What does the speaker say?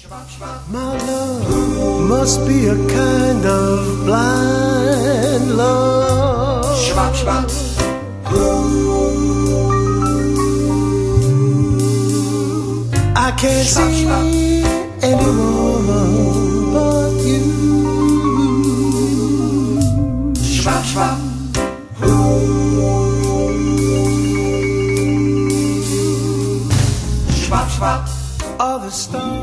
My love must be a kind of blind love. I can't see anyone but you. All the stars